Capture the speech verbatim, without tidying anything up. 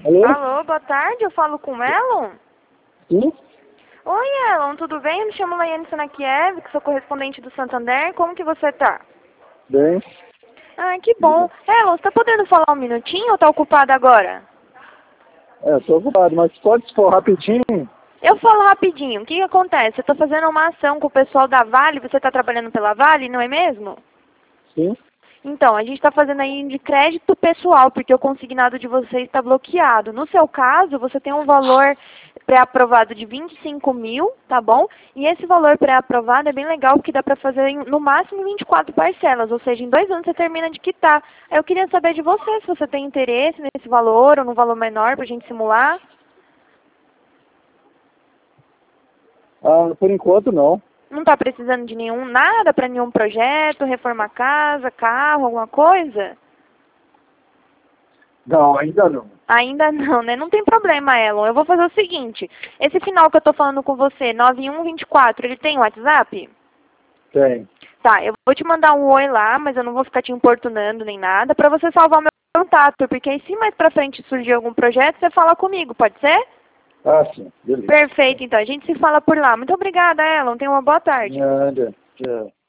Alô? Alô, boa tarde, eu falo com o Elon? Sim? Oi, Elon, tudo bem? Eu me chamo Laiane Sanakiev, que sou correspondente do Santander. Como que você tá? Bem. Ah, que bom. Elon, você tá podendo falar um minutinho ou tá ocupado agora? É, tô ocupado, mas pode se for rapidinho? Eu falo rapidinho. O que que acontece? Eu tô fazendo uma ação com o pessoal da Vale. Você tá trabalhando pela Vale, não é mesmo? Sim? Então, a gente está fazendo aí de crédito pessoal, porque o consignado de vocês está bloqueado. No seu caso, você tem um valor pré-aprovado de vinte e cinco mil, tá bom? E esse valor pré-aprovado é bem legal, porque dá para fazer em, no máximo vinte e quatro parcelas, ou seja, em dois anos você termina de quitar. Aí eu queria saber de você, se você tem interesse nesse valor ou num valor menor para a gente simular. Ah, por enquanto não. Não está precisando de nenhum, nada para nenhum projeto, reformar casa, carro, alguma coisa? Não, ainda não. Ainda não, né? Não tem problema, Elon. Eu vou fazer o seguinte. Esse final que eu tô falando com você, nove um dois quatro, ele tem WhatsApp? Tem. Tá, eu vou te mandar um oi lá, mas eu não vou ficar te importunando nem nada, pra você salvar o meu contato, porque aí se mais pra frente surgir algum projeto, você fala comigo, pode ser? Ah, sim. Beleza. Perfeito, então. A gente se fala por lá. Muito obrigada, Elon. Tenha uma boa tarde. Nada. Tchau.